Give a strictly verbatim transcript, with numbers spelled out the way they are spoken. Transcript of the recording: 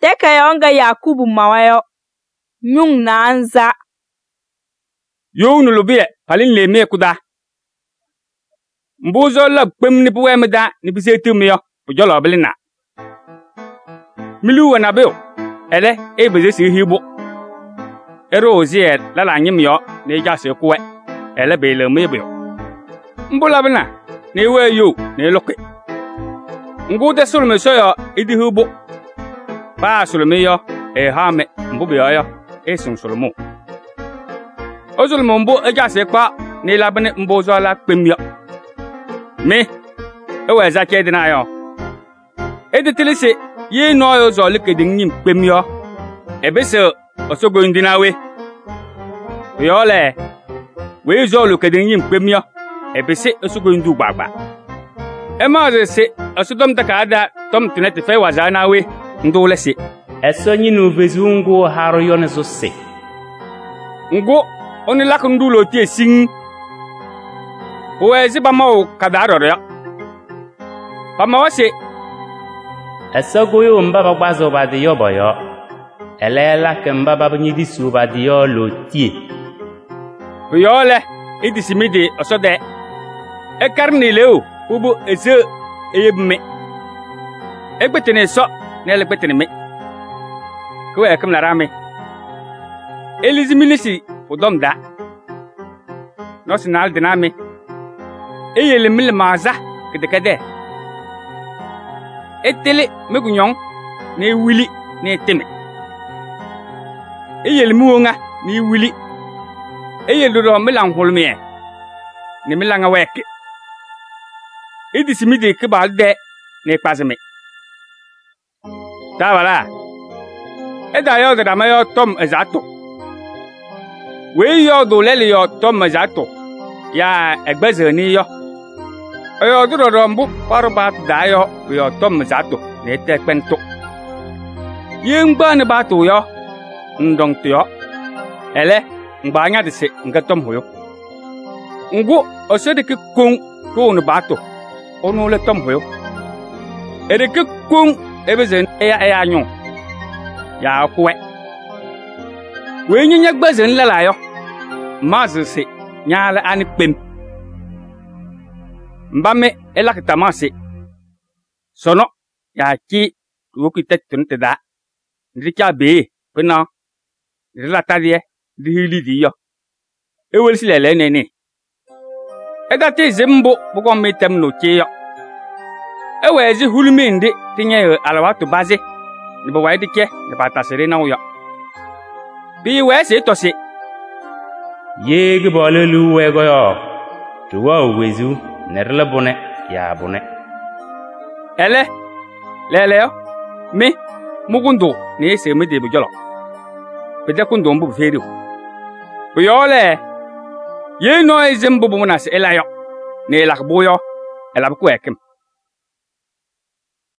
teka yonga Yakubu mawayo nyung na anza yo nulubiye palin le me kuda mbuzo la kpem ni buwe meda ni bisetu miyo bujolo bilina milu wana beo ele e beze si hibo ero ozie la la nyimyo ne ja se kuwe ele be le me beo mbula bina ne we yo ne loke ngu de sul me so yo idi hibo ba sul me yo e ha me mbu be yo e sun sul mo ozul mo mbu e ja se kwa ne la bene mbuzo la kpem yo me e we za ke dina yo e de tilise ye no yo zo le ke din nyim kpem yo e be se osogo ndina we yo le we zo le ke din nyim kpem yo e be se osogo ndu gbagba e ma ze se osodom ta ka da tom tinete fe waza na we ndu le se eso nyi no bezungu haro yo ne zo se ngo oni la kundu lo tie sing Oezi ba mo kadaro ya. Ba mo se. Asago yo mbaba gbazo ba de yo boyo. Elela ke mbaba bnyi di su ba de yo lo tie. Yo le, idi simidi osode. E karni leo, ubu eze eyebme. E gbetene so, ne le gbetene me. Ko e kam la rame. Elizimilisi udom da. No sinal diname. Eyele mil maza kede kede etele megunyon ne wili ne teme eyele muonga ni wili eyele do milan holme ne milanga weke edi simide ke balde ne kwazeme tawala eda yo da mayo tom ezato we yo do lele yo tom ezato ya egbezeni yo Ayo duro rombu paru bat dayo yo tom zato ne te kwento yeng ba ne batu yo ndong tyo ele ngbanya de se ngatom hoyo ngu osede ke kung ko no batu onu le tom hoyo ede ke kung ebezen ya ya nyon ya kwe we nyinya gbezen la la yo mazse nyala ani pem mbame elak tamase sono ya ki woki tetun teda ndika be pena rila tadie di hili di yo e welsi lele nene e date zembo bugo metem no ke yo e wezi hulminde tinye alawatu baze ni bo waidi ke ni batasere na yo bi wese tose ye ge bolelu we go yo tuwa wezu nerla bone ya bone ele lele yo me mugundo ne se me de bujolo pede kundo mbu feri bu yo le ye no ezembu bu na se ela yo ne la bu yo ela bu ko ekem